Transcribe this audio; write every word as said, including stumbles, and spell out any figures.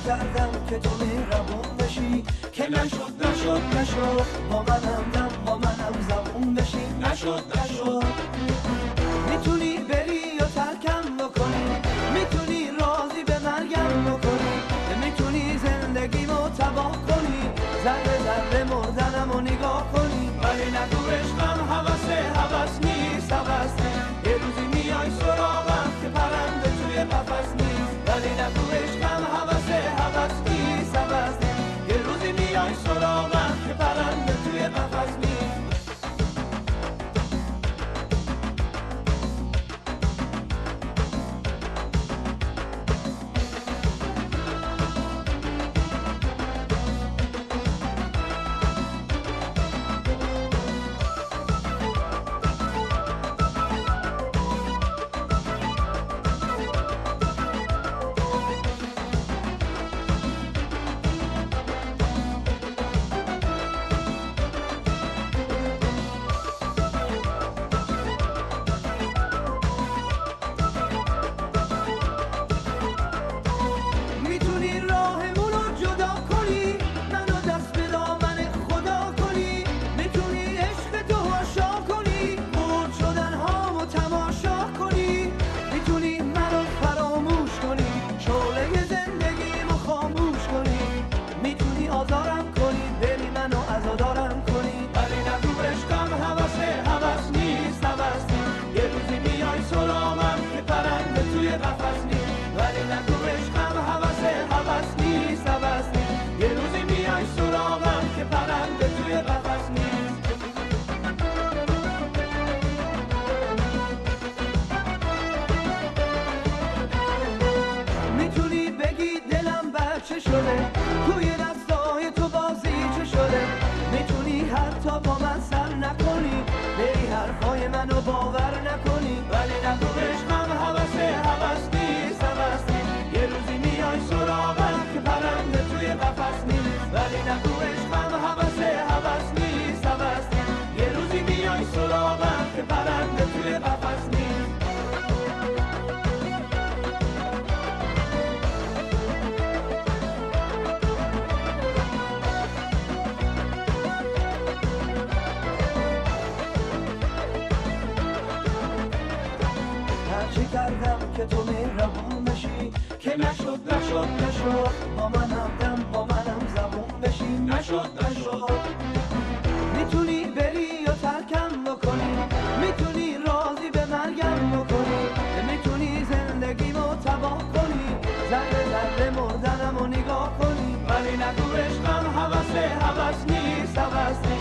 کردم که تو مهربون بشی، که نشد نشد نشد با منم دم با منم زبون بشی، نشد نشد. میتونی بری یا ترکم بکنی، میتونی راضی به مرگم بکنی، میتونی زندگیمو تباه کنی، ذره ذره مردنمو نگاه کنی، ولی نگو عشقم هوسه هوس نیست هوس نیست. یه روزی میای سراغم که پرنده توی قفس نیست، ولی نگو عشقم هوسه هوس نیست هوس نیست. یه روزی میای سراغم که پرنده توی قفس نیست. توی دستای تو بازی چه شده، میتونی حتی با من سر نکنی، بری حرفای منو باور نکنی، ولی نگو عشقم هوسه هوس نیست هوس نیست. یه روزی میای سراغم که پرنده توی قفس نیست، ولی نگو عشقم هوسه هوس نیست هوس نیست. یه روزی میای سراغم که پرنده توی قفس نیست. چه کردم که تو مهربون بشی، که نشد نشد نشد با منم دم با منم زبون بشی، نشد نشد. میتونی بری یا ترکم بکنی، میتونی راضی به مرگم بکنی، میتونی زندگیمو تباه کنی، ذره ذره مردنمو نگاه کنی، ولی نگو عشقم هوسه هوس نیست هوس نیست.